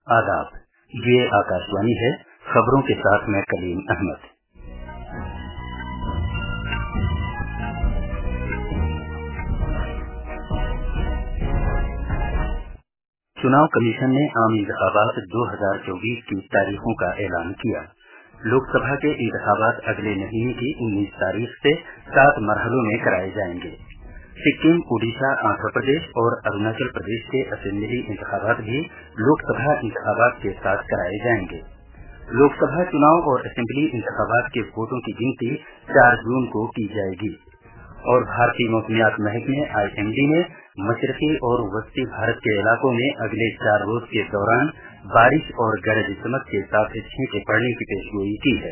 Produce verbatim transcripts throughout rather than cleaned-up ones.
आदाब, ये आकाशवाणी है। खबरों के साथ मैं कलीम अहमद। चुनाव कमीशन ने आम इंतखाबात दो हजार चौबीस की तारीखों का ऐलान किया। लोकसभा के इंतखाबात अगले महीने की उन्नीस तारीख से सात मरहलों में कराए जाएंगे। सिक्किम, उड़ीसा, आंध्र प्रदेश और अरुणाचल प्रदेश के असेंबली इंतखाबात भी लोकसभा इंतखाबात के साथ कराए जाएंगे। लोकसभा चुनाव और असेंबली इंतखाबात के वोटों की गिनती चार जून को की जाएगी और भारतीय मौसमियात महकमे आई एम डी ने मशरकी और वस्ती भारत के इलाकों में अगले चार रोज के दौरान बारिश और गरज चमक के साथ छींटे पड़ने की पेशगोई की है।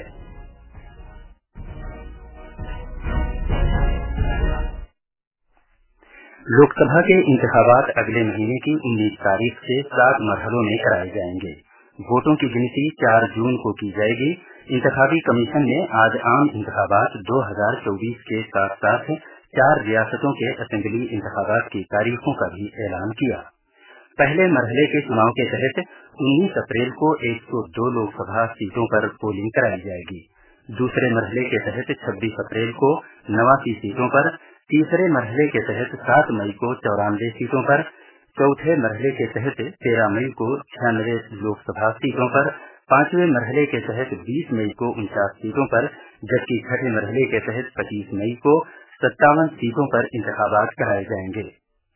लोकसभा के इंतखाबात अगले महीने की उन्नीस तारीख से सात मरहलों में कराए जाएंगे। वोटों की गिनती चार जून को की जाएगी। इंतखाबी कमीशन ने आज आम इंतखाबात दो हजार चौबीस के साथ साथ चार रियासतों के असेंबली इंतखाबात की तारीखों का भी ऐलान किया। पहले मरहले के चुनाव के तहत उन्नीस अप्रैल को एक सौ दो लोकसभा सीटों पर पोलिंग कराई जाएगी। दूसरे मरहले के तहत छब्बीस अप्रैल को नवासी सीटों पर, तीसरे मरहले के तहत सात मई को चौरानवे सीटों पर, चौथे मरहले के तहत तेरह मई को छियानवे लोकसभा सीटों पर, पांचवें मरहले के तहत बीस मई को उनचास सीटों पर, जबकि छठे मरहले के तहत पच्चीस मई को सत्तावन सीटों पर इंतखाबात कराए जाएंगे।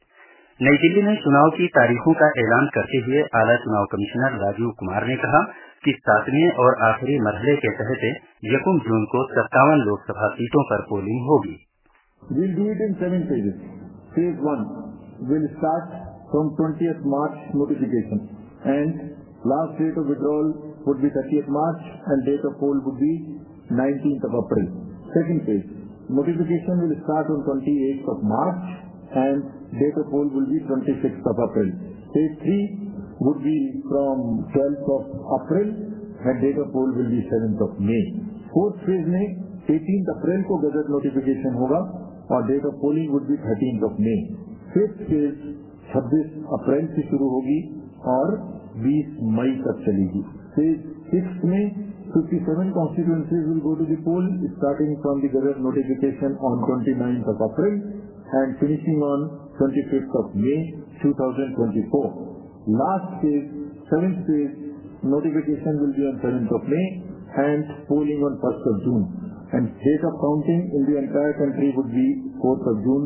नई दिल्ली में चुनाव की तारीखों का ऐलान करते हुए आला चुनाव कमिश्नर राजीव कुमार ने कहा कि सातवें और आखिरी मरहले के तहत यकम जून को सत्तावन लोकसभा सीटों पर पोलिंग होगी। We'll do it in seven phases. Phase one will start from twentieth March notification, and last date of withdrawal would be thirtieth March, and date of poll would be nineteenth of April. Second phase, notification will start on twenty-eighth of March, and date of poll will be twenty-sixth of April. Phase three would be from twelfth of April, and date of poll will be seventh of May. Fourth phase में eighteenth अप्रैल को gazette notification होगा और date of polling would be thirteenth of May. Fifth phase छब्बीस अप्रैल से शुरू होगी और बीस मई तक चलेगी। फेज सिक्स में सत्तावन constituencies will go to the poll starting from the gazette notification on twenty ninth of April and finishing on twenty fifth of May two thousand twenty four. Last phase, seventh phase notification will be on seventh of May and polling on first of June, and date of counting in the entire country would be fourth of June.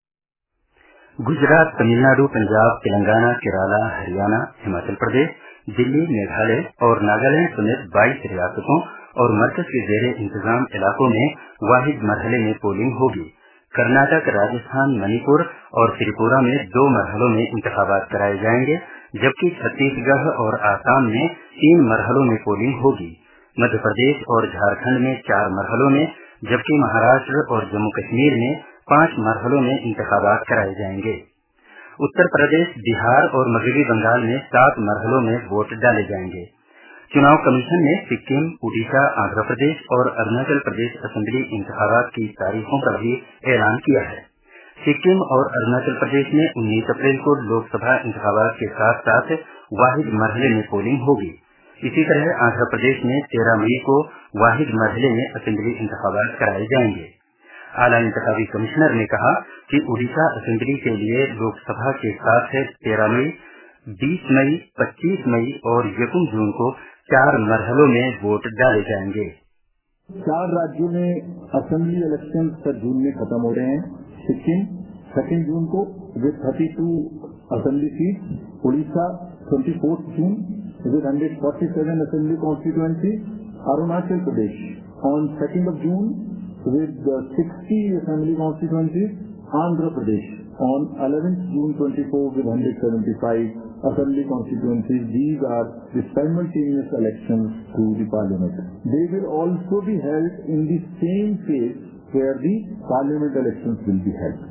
Gujarat, Tamil Nadu, Punjab, Telangana, Kerala, Haryana, Himachal Pradesh, Delhi, Meghalaya और नागालैंड समेत बाईस रियासतों और मरकज के जेरे इंतजाम इलाकों में वाहिद मरहले में पोलिंग होगी। कर्नाटक, राजस्थान, मणिपुर और त्रिपुरा में दो मरहलों में इंतखाबात कराए जाएंगे, जबकि छत्तीसगढ़ और आसाम में तीन मरहलों में पोलिंग होगी। मध्य प्रदेश और झारखंड में चार मरहलों में, जबकि महाराष्ट्र और जम्मू कश्मीर में पांच मरहलों में इंतखाबात कराए जाएंगे। उत्तर प्रदेश, बिहार और मगरबी बंगाल में सात मरहलों में वोट डाले जाएंगे। चुनाव कमीशन ने सिक्किम, उड़ीसा, आंध्र प्रदेश और अरुणाचल प्रदेश असेंबली इंतखाबात की तारीखों का भी ऐलान किया है। सिक्किम और अरुणाचल प्रदेश में उन्नीस अप्रैल को लोकसभा इंतखाबात के साथ साथ वाहिद मरहले में पोलिंग होगी। इसी तरह आंध्र प्रदेश में तेरह मई को वाहिद मरहले में असेंबली इंतखाबात कराए जाएंगे। आला इंतखाबी कमिश्नर ने कहा कि उड़ीसा असेंबली के लिए लोकसभा के साथ तेरह मई, बीस मई, पच्चीस मई और यकम जून को चार मरहलों में वोट डाले जाएंगे। चार राज्यों में असेंबली इलेक्शन छह जून में खत्म हो रहे हैं। सिक्किम सेकेंड जून को with thirty two assembly seat, Orissa twenty fourth June with hundred forty seven assembly constituency, Arunachal Pradesh on second of June with uh, sixty assembly constituencies, Andhra Pradesh on eleventh June twenty-four with one hundred seventy-five assembly constituencies. These are the simultaneous elections to the parliament. They will also be held in the same phase where the parliament elections will be held.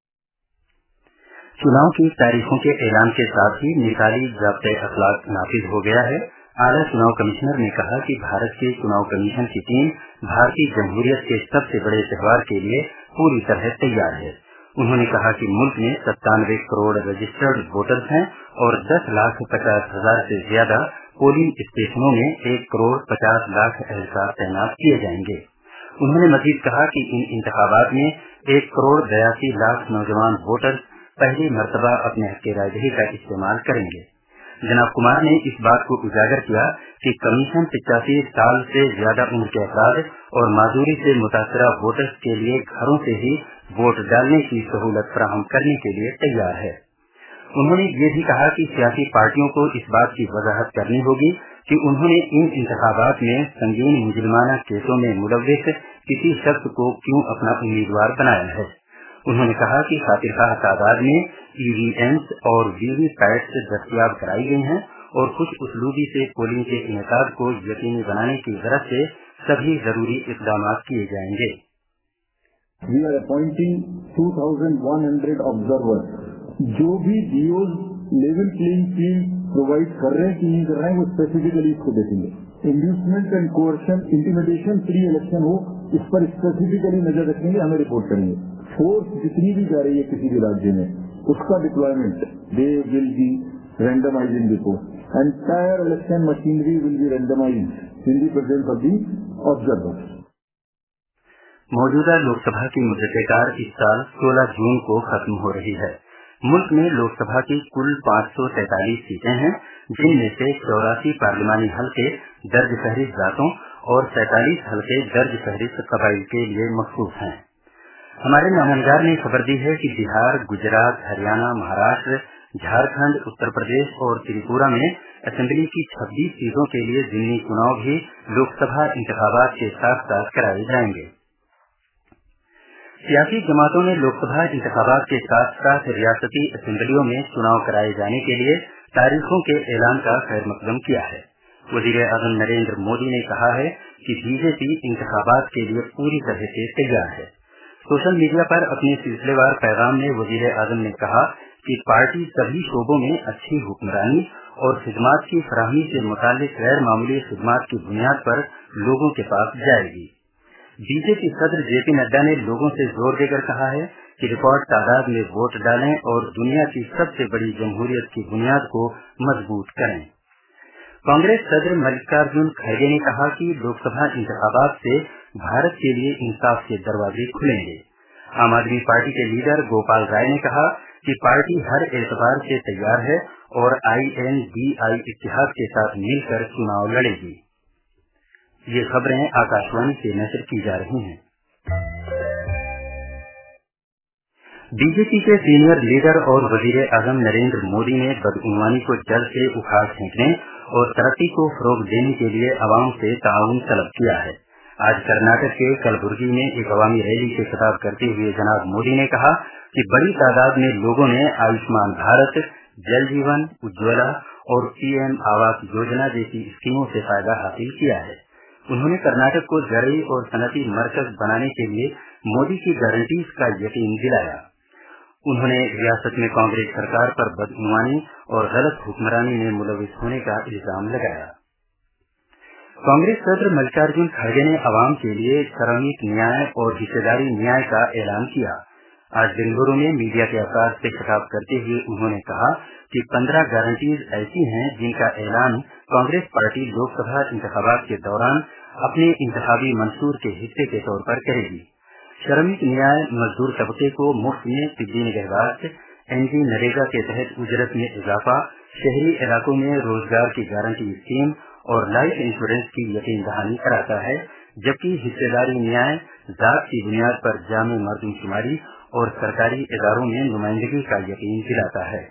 चुनाव की तारीखों के ऐलान के साथ ही मिसाली ज़ाब्ते अखलाक नाफिज हो गया है। आला चुनाव कमिश्नर ने कहा कि भारत के चुनाव कमीशन की टीम भारतीय जमहूरियत के सबसे बड़े त्योहार के लिए पूरी तरह तैयार है। उन्होंने कहा कि मुल्क में सत्तानवे करोड़ रजिस्टर्ड वोटर्स हैं और दस लाख पचास हजार से ज्यादा पोलिंग स्टेशनों में एक करोड़ पचास लाख एहलकार तैनात किए जाएंगे। उन्होंने मजीद कहा कि इन इंतखाबात में एक करोड़ बयासी लाख नौजवान वोटर्स पहली मर्तबा अपने हक रायदही का इस्तेमाल करेंगे। जनाब कुमार ने इस बात को उजागर किया कि कमीशन पिचासी साल से ज्यादा उम्र के अफराद और माजूरी से मुतासरा वोटर्स के लिए घरों से ही वोट डालने की सहूलत फराहम करने के लिए तैयार है। उन्होंने ये भी कहा कि सियासी पार्टियों को इस बात की वजाहत करनी होगी कि उन्होंने इन इंतखाबात में संगीन मुजरिमाना केसों में मुलव्विस किसी शख्स को क्यों अपना उम्मीदवार बनाया है। उन्होंने कहा कि खातिरखाह तादाद में ईवीएम्स और वीवीपैट्स दस्तियाब कराई गई हैं और खुश उसलूबी से पोलिंग के इनेकाद को यकीनी बनाने की गरज से सभी जरूरी इकदाम किए जाएंगे। We are appointing two thousand one hundred observers. जो भी DOs level playing field provide कर रहे हैं कि नहीं कर रहे हैं वो स्पेसिफिकली इसको देखेंगे। Inducement and coercion intimidation free election हो इस पर स्पेसिफिकली नजर रखेंगे, हमें रिपोर्ट करेंगे। फोर्स जितनी भी जा रही है किसी भी राज्य में उसका deployment they will be randomising report. Entire election machinery will be randomised in the presence of the observers. मौजूदा लोकसभा की मुद्दतेकार इस साल सोलह जून को खत्म हो रही है। मुल्क में लोकसभा की कुल पाँच सौ तैतालीस सीटें हैं, जिनमें से चौरासी पार्लिमानी हल्के दर्ज फहरिस्त जातों और सैतालीस हल्के दर्ज फहरिस्त कबाइल के लिए मखसूस हैं। हमारे नामनगार ने खबर दी है कि बिहार, गुजरात, हरियाणा, महाराष्ट्र, झारखंड, उत्तर प्रदेश और त्रिपुरा में असेंबली की छब्बीस सीटों के लिए जिमनी चुनाव भी लोकसभा इंतखाबात के साथ साथ कराए जाएंगे। सियासी जमातों ने लोकसभा इंतखाबात के साथ साथ रियासती असेंबलियों में चुनाव कराए जाने के लिए तारीखों के ऐलान का खैर मकदम किया है। वजीर आजम नरेंद्र मोदी ने कहा है कि बीजेपी इंतखाबात के लिए पूरी तरह से तैयार है। सोशल मीडिया पर अपने सिलसिलेवार पैगाम में वजीर आजम ने कहा कि पार्टी सभी शोबों में अच्छी हुक्मरानी और खिदमात की फराहमी से मुताल्लिक गैर मामूली खिदमात की बुनियाद पर लोगों के पास जाएगी। बीजेपी सदर जेपी नड्डा ने लोगों से जोर देकर कहा है कि रिकॉर्ड तादाद में वोट डालें और दुनिया की सबसे बड़ी जमहूरियत की बुनियाद को मजबूत करें। कांग्रेस सदर मल्लिकार्जुन खड़गे ने कहा कि लोकसभा इंतखाबात से भारत के लिए इंसाफ के दरवाजे खुलेंगे। आम आदमी पार्टी के लीडर गोपाल राय ने कहा कि पार्टी हर एतबार से तैयार है और आईएनडीआई इत्तेहाद के साथ मिलकर चुनाव लड़ेगी। ये खबरें आकाशवाणी से नशर की जा रही हैं। बीजेपी के सीनियर लीडर और वजीर आजम नरेंद्र मोदी ने बदउनवानी को जड़ से उखाड़ फेंकने और तरक्की को फरोग देने के लिए अवाम से ताउन तलब किया है। आज कर्नाटक के कलबुर्गी में एक अवामी रैली से खिताब करते हुए जनाब मोदी ने कहा कि बड़ी तादाद में लोगों ने आयुष्मान भारत, जल जीवन, उज्ज्वला और पीएम आवास योजना जैसी स्कीमों से फायदा हासिल किया है। उन्होंने कर्नाटक को जरिए और सनती मरकज बनाने के लिए मोदी की गारंटीज का यकीन दिलाया। उन्होंने रियासत में कांग्रेस सरकार पर बदउनवानी और गलत हुक्मरानी में मुलविस होने का इल्जाम लगाया। कांग्रेस सदर मल्लिकार्जुन खड़गे ने अवाम के लिए श्रमिक न्याय और हिस्सेदारी न्याय का ऐलान किया। आज बेंगलुरु में मीडिया के अफराद से खिताब करते हुए उन्होंने कहा कि पंद्रह गारंटीज ऐसी हैं जिनका ऐलान कांग्रेस पार्टी लोकसभा इंतखाबात के दौरान अपने इंतखाबी मंशूर के हिस्से के तौर पर करेगी। श्रमिक न्याय, मजदूर तबके को मुफ्त में तिब्बी निगहबात, एनजी नरेगा के तहत उजरत में इजाफा, शहरी इलाकों में रोजगार की गारंटी स्कीम और लाइफ इंश्योरेंस की यकीन दहानी कराता है, जबकि हिस्सेदारी न्याय जात की बुनियाद पर जामे मर्दमशुमारी और सरकारी इदारों में नुमाइंदगी का यकीन दिलाता है।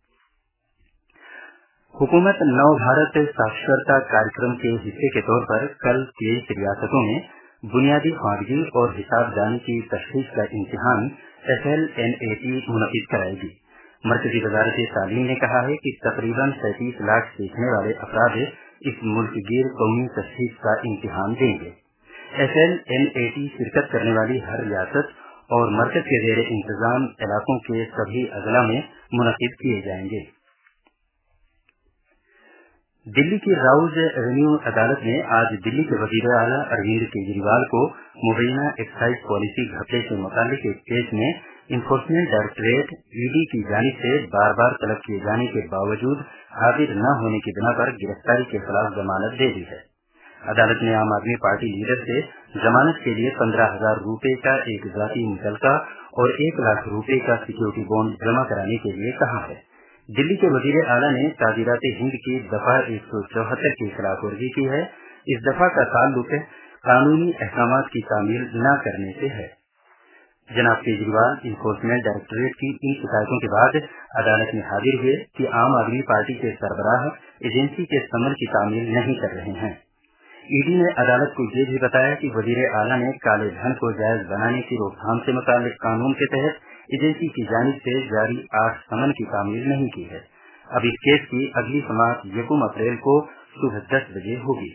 हुकूमत नव भारत साक्षरता कार्यक्रम के हिस्से के तौर पर कल तेईस रियासतों में बुनियादी ख्वानगी और हिसाब जानी की तशखीस का इम्तिहान F L N A T मुनक़िद कराएगी। मरकजी वजारत तालीम ने कहा है कि तकरीबन सैंतीस लाख सीखने वाले अफराद इस मुल्कगीर कौमी तशखीस का इम्तिहान देंगे। F L N A T शिरकत करने वाली हर रियासत और मरकज के जेर इंतजाम इलाकों के सभी अजला में मुनक़िद किए जाएंगे। दिल्ली की राउज एवेन्यू अदालत ने आज दिल्ली के वजीर आला अरविंद केजरीवाल को मुबैना एक्साइज पॉलिसी घपले से मुतालिक एक केस में इन्फोर्समेंट डायरेक्टरेट ईडी की जानिब से बार बार तलब किए जाने के बावजूद हाजिर न होने की बिना पर गिरफ्तारी के खिलाफ जमानत दे दी है। अदालत ने आम आदमी पार्टी लीडर से जमानत के लिए पंद्रह हजार रूपए का एक जाती मुतलका और एक लाख रूपए का सिक्योरिटी बॉन्ड जमा कराने के लिए कहा है। दिल्ली के वजीर आला ने ताजीरात हिंद की दफा एक सौ चौहत्तर की खिलाफ वर्जी की है। इस दफा का ताल्लुक कानूनी अहकामात की तामील न करने से है। जनाब केजरीवाल इन्फोर्समेंट डायरेक्टरेट की इन शिकायतों के बाद अदालत में हाजिर हुए कि आम आदमी पार्टी के सरबराह एजेंसी के समन की तामील नहीं कर रहे हैं। ईडी ने अदालत को ये भी बताया कि वजीर आला ने काले धन को जायज बनाने की रोकथाम से मुताल्लिक कानून के तहत एजेंसी की जानिब से जारी आठ समन की तामील नहीं की है। अब इस केस की अगली समाअत यकम अप्रैल को सुबह दस बजे होगी।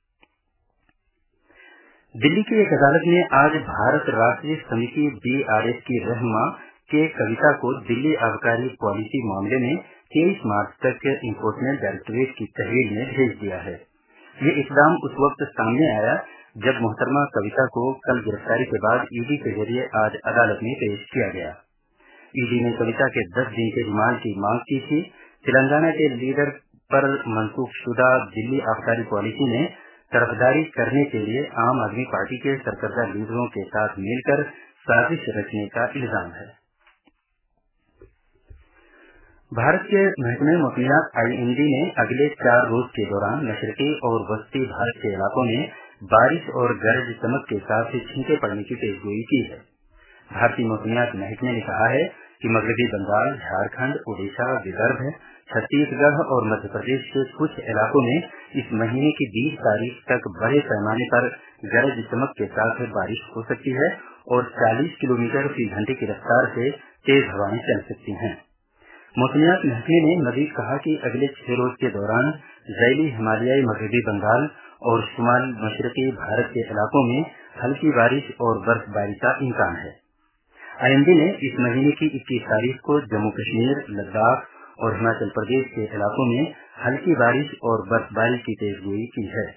दिल्ली की एक अदालत ने आज भारत राष्ट्रीय समिति बीआरएस की रहनुमा के कविता को दिल्ली आबकारी पॉलिसी मामले में तेईस मार्च तक इन्फोर्समेंट डायरेक्टरेट की तहवील में भेज दिया है। ये इकदाम उस वक्त सामने आया जब मोहतरमा कविता को कल गिरफ्तारी के बाद ईडी के जरिए आज अदालत में पेश किया गया। ईडी ने कविता के दस दिन के रिमांड की मांग की थी। तेलंगाना के लीडर पर मनसूख शुदा दिल्ली आबकारी पॉलिसी में तरफदारी करने के लिए आम आदमी पार्टी के सरकर्दा लीडरों के साथ मिलकर साजिश रचने का इल्जाम है। भारत के महकमे मौसमियात आईएमडी ने अगले चार रोज के दौरान मशरकी और वस्ती भारत के इलाकों में बारिश और गरज चमक के साथ छींटे पड़ने की पेशगोई की है। भारतीय मौसमियात महकमे ने कहा है कि मगरबी बंगाल, झारखंड, ओडिशा, विदर्भ, छत्तीसगढ़ और मध्य प्रदेश के कुछ इलाकों में इस महीने की बीस तारीख तक बड़े पैमाने पर गरज चमक के साथ बारिश हो सकती है और चालीस किलोमीटर फी घंटे की रफ्तार से तेज हवाएं चल सकती हैं। मौसमियात महकमे ने मजीद कहा कि अगले छह रोज के दौरान ज़ैली हिमालयाई मगरबी बंगाल और शुमाल मशरकी भारत के इलाकों में हल्की बारिश और बर्फबारी का इम्कान है। आईएमडी ने इस महीने की इक्कीस तारीख को जम्मू कश्मीर, लद्दाख और हिमाचल प्रदेश के इलाकों में हल्की बारिश और बर्फबारी की पेशगोई की है।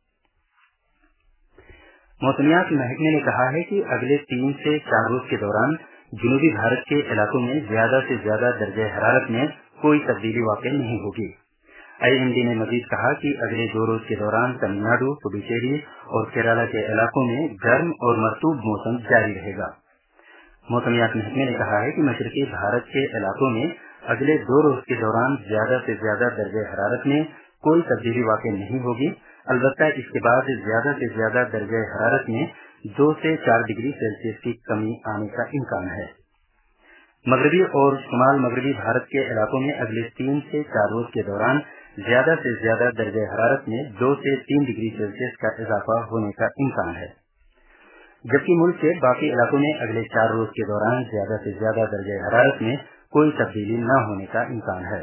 मौसमियात महकमे ने कहा है कि अगले तीन से चार रोज के दौरान जनूबी भारत के इलाकों में ज्यादा से ज्यादा दर्जे हरारत में कोई तब्दीली वाक़ई नहीं होगी। आईएमडी ने मजीद कहा कि अगले दो रोज के दौरान तमिलनाडु, पुडुचेरी और केरला के इलाकों में गर्म और मरतूब मौसम जारी रहेगा। मौसमियात महकमे ने कहा है कि मशरकी भारत के इलाकों में अगले दो रोज के दौरान ज्यादा से ज्यादा दर्जे हरारत में कोई तब्दीली वाक़ई नहीं होगी। अलबत्ता इसके बाद ज्यादा से ज्यादा दर्जे हरारत में दो से चार डिग्री सेल्सियस की कमी आने का इम्कान है। मगरबी और शुमाल मगरबी भारत के इलाकों में अगले तीन से चार रोज के दौरान ज्यादा से ज्यादा दर्जे हरारत में दो से तीन डिग्री सेल्सियस का इजाफा होने का इम्कान है, जबकि मुल्क के बाकी इलाकों में अगले चार रोज के दौरान ज्यादा से ज्यादा दर्जे हरारत में कोई तब्दीली न होने का इम्कान है।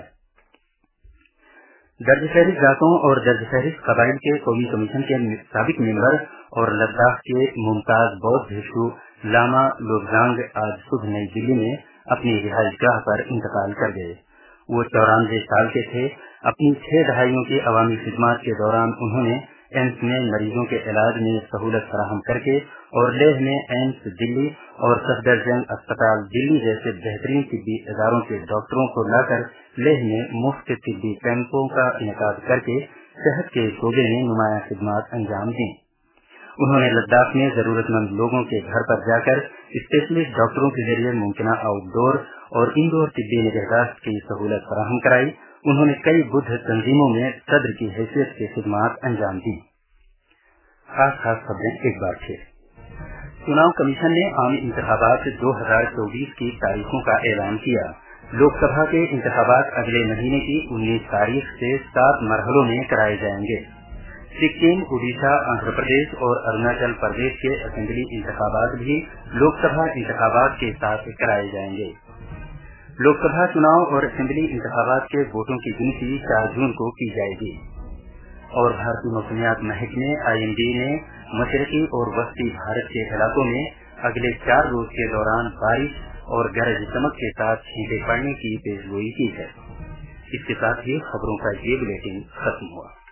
दर्ज फहरिस्त जातों और दर्ज फहरिस्त कबाइल के कौमी कमीशन के साबिक मेंबर और लद्दाख के मुमताज बौद्ध भिक्षु लामा लोबजांग आज सुबह नई दिल्ली में अपनी रिहाइश गाह पर इंतकाल कर गए। वो चौरानवे साल के थे। अपनी छह दहाइयों की अवामी खिदमत के दौरान उन्होंने एम्स में मरीजों के इलाज में सहूलत फराहम करके और लेह में एम्स दिल्ली और सफदरजंग अस्पताल दिल्ली जैसे बेहतरीन तिब्बी इदारों के डॉक्टरों को लाकर लेह में मुफ्त तिब्बी कैंपों का इनेकाद करके सेहत के शोबे में नुमाया खिदमत अंजाम दी। उन्होंने लद्दाख में जरूरतमंद लोगों के घर पर जाकर स्पेशलिस्ट डॉक्टरों के जरिए मुमकिन आउटडोर और इंडोर तिब्बी निगहदाश्त की सहूलत फराहम कराई। उन्होंने कई बुद्ध तंजीमों में सदर की हैसियत से खिदमत अंजाम दी। खास खास खबरें एक बार फिर। चुनाव कमीशन ने आम इंतखाबात दो हजार चौबीस की तारीखों का ऐलान किया। लोकसभा के इंतखाबात अगले महीने की उन्नीस तारीख से सात मरहलों में कराए जाएंगे। सिक्किम, उड़ीसा, आंध्र प्रदेश और अरुणाचल प्रदेश के असेंबली इंतखाबात भी लोकसभा इंतखाबात के साथ कराए जाएंगे। लोकसभा चुनाव और असेंबली इंतखाबात के वोटों की गिनती चार जून को की जाएगी। और भारतीय मौसमियात महकमे आईएमडी ने मशरकी और वस्ती भारत के इलाकों में अगले चार रोज के दौरान बारिश और गरज चमक के साथ छींटे पड़ने की पेशगोई की है। इसके साथ ही खबरों का ये बुलेटिन खत्म हुआ।